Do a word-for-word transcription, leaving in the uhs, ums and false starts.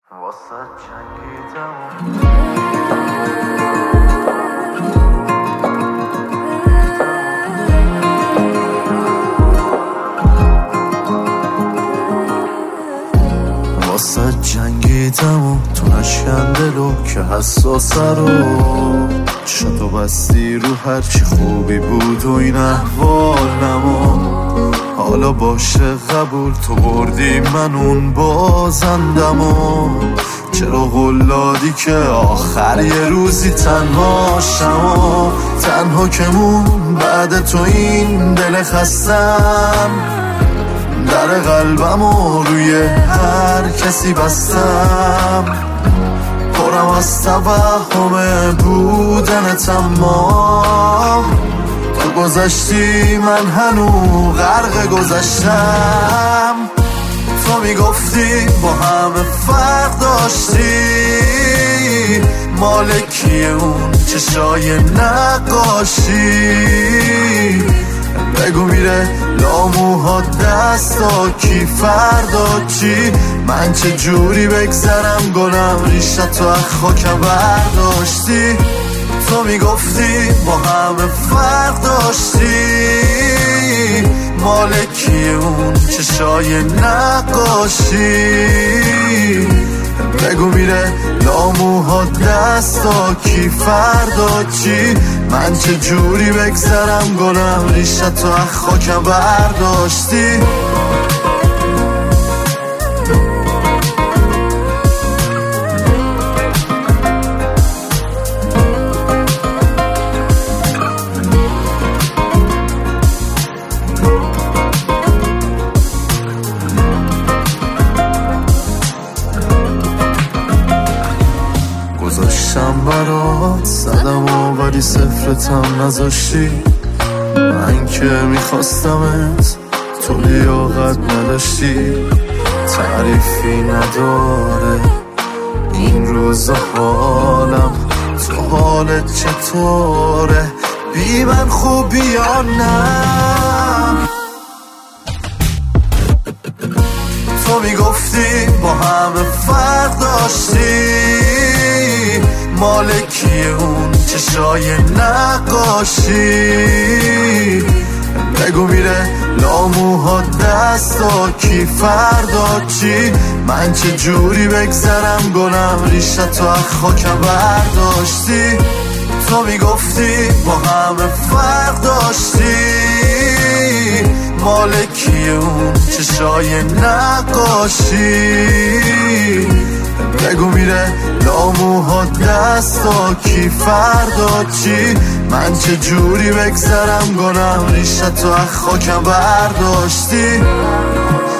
واسه جنگیدم واسه جنگیدم و تو نشکن دلو که حساسه رو شاتو بستی رو هرچی خوبی بود و این احوال نما حالا باشه قبول تو بردی من اون بازندم و چرا قلادی که آخر یه روزی تنها شما تنها که مون بعد تو این دل خستم در قلبم و روی هر کسی بستم پرم از توهم بودنت اما تو گذشتی من هنو غرق گذشتم تو میگفتی با همه فرق داشتی مالکی اون چشای نقاشی بگو میره لاموها دستا کی فردا چی من چه جوری بگذرم گلم ریشتو از خاکم برداشتی تو میگفتی با همه فرق داشتی مالکی اون چشای نقاشی بگو میره لاموها دستا کی فردا چی من چه جوری بگذرم گلم ریشتو از خاکم برداشتی گذاشتم برات زدم و ولی صفرتم نذاشتی من که میخواستمت تو لیاقت نداشتی تعریفی نداره این روز حالم تو حالت چطوره بی من خوبی یا نه تو میگفتی با همه فرق داشتی مالکی اون چشای نقاشی بگو میره لاموها دستا کی فردا چی من چه جوری بگذرم گلم ریشتو از خاکم برداشتی تو میگفتی با همه فرق داشتی مالکی اون چشای نقاشی بگو میره لاموها دستا کی فردا چی من چه جوری بگذرم گلم ریشتو از خاکم برداشتی